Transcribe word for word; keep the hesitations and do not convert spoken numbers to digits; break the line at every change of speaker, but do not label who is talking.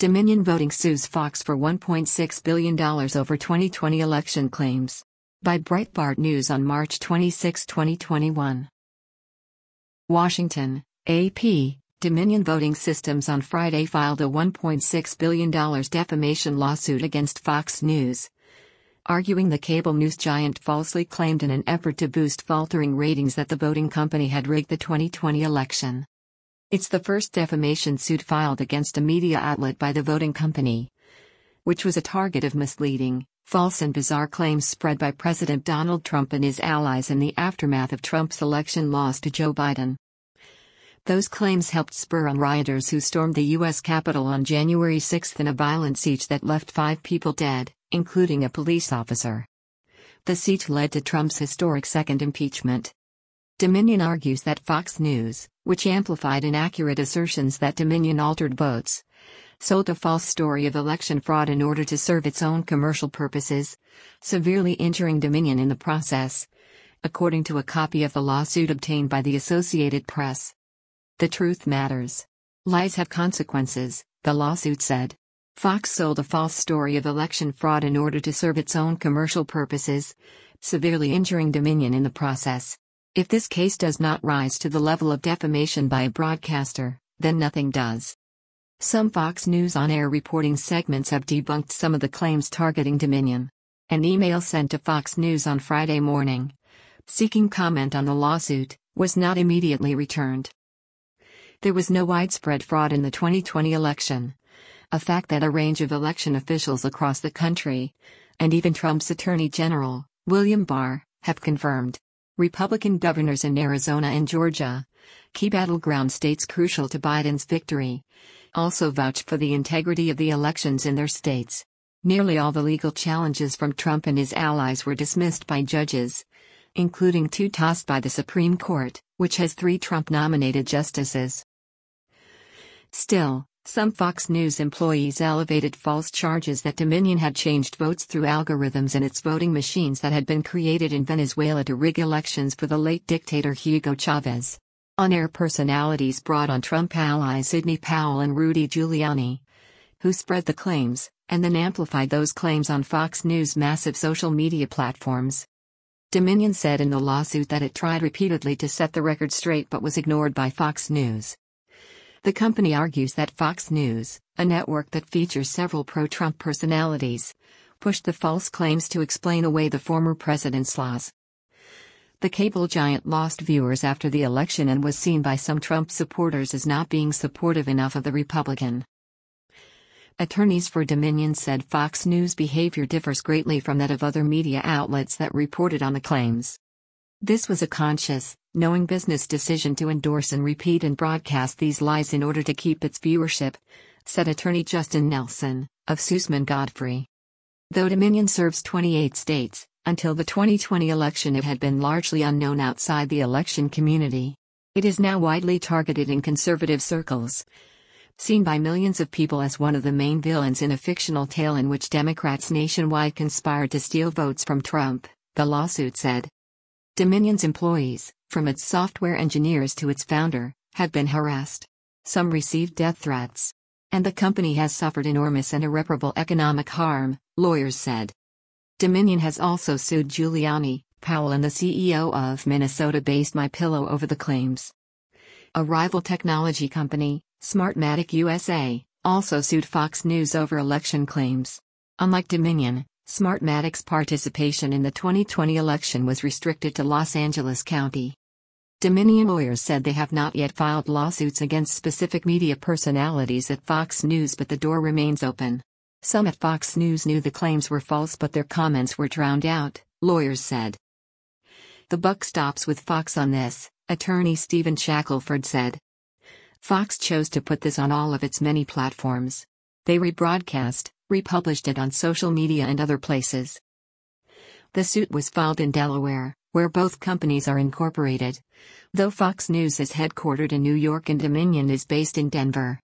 Dominion Voting sues Fox for one point six billion dollars over twenty twenty election claims. By Breitbart News on March twenty-sixth, twenty twenty-one. Washington, A P. Dominion Voting Systems on Friday filed a one point six billion dollars defamation lawsuit against Fox News, arguing the cable news giant falsely claimed in an effort to boost faltering ratings that the voting company had rigged the twenty twenty election. It's the first defamation suit filed against a media outlet by the voting company, which was a target of misleading, false and bizarre claims spread by President Donald Trump and his allies in the aftermath of Trump's election loss to Joe Biden. Those claims helped spur on rioters who stormed the U S Capitol on January sixth in a violent siege that left five people dead, including a police officer. The siege led to Trump's historic second impeachment. Dominion argues that Fox News, which amplified inaccurate assertions that Dominion altered votes, sold a false story of election fraud in order to serve its own commercial purposes, severely injuring Dominion in the process, according to a copy of the lawsuit obtained by the Associated Press. The truth matters. Lies have consequences, the lawsuit said. Fox sold a false story of election fraud in order to serve its own commercial purposes, severely injuring Dominion in the process. If this case does not rise to the level of defamation by a broadcaster, then nothing does. Some Fox News on-air reporting segments have debunked some of the claims targeting Dominion. An email sent to Fox News on Friday morning, seeking comment on the lawsuit, was not immediately returned. There was no widespread fraud in the twenty twenty election, a fact that a range of election officials across the country, and even Trump's Attorney General, William Barr, have confirmed. Republican governors in Arizona and Georgia, key battleground states crucial to Biden's victory, also vouched for the integrity of the elections in their states. Nearly all the legal challenges from Trump and his allies were dismissed by judges, including two tossed by the Supreme Court, which has three Trump-nominated justices. Still, some Fox News employees elevated false charges that Dominion had changed votes through algorithms in its voting machines that had been created in Venezuela to rig elections for the late dictator Hugo Chavez. On-air personalities brought on Trump allies Sidney Powell and Rudy Giuliani, who spread the claims, and then amplified those claims on Fox News' massive social media platforms. Dominion said in the lawsuit that it tried repeatedly to set the record straight but was ignored by Fox News. The company argues that Fox News, a network that features several pro-Trump personalities, pushed the false claims to explain away the former president's laws. The cable giant lost viewers after the election and was seen by some Trump supporters as not being supportive enough of the Republican. Attorneys for Dominion said Fox News' behavior differs greatly from that of other media outlets that reported on the claims. This was a conscious, knowing business decision to endorse and repeat and broadcast these lies in order to keep its viewership, said attorney Justin Nelson, of Sussman Godfrey. Though Dominion serves twenty-eight states, until the twenty twenty election it had been largely unknown outside the election community. It is now widely targeted in conservative circles, seen by millions of people as one of the main villains in a fictional tale in which Democrats nationwide conspired to steal votes from Trump, the lawsuit said. Dominion's employees, from its software engineers to its founder, have been harassed. Some received death threats. And the company has suffered enormous and irreparable economic harm, lawyers said. Dominion has also sued Giuliani, Powell and the C E O of Minnesota-based MyPillow over the claims. A rival technology company, Smartmatic U S A, also sued Fox News over election claims. Unlike Dominion, Smartmatic's participation in the twenty twenty election was restricted to Los Angeles County. Dominion lawyers said they have not yet filed lawsuits against specific media personalities at Fox News, but the door remains open. Some at Fox News knew the claims were false, but their comments were drowned out, lawyers said. The buck stops with Fox on this, attorney Stephen Shackelford said. Fox chose to put this on all of its many platforms. They rebroadcast, republished it on social media and other places. The suit was filed in Delaware, where both companies are incorporated, though Fox News is headquartered in New York and Dominion is based in Denver.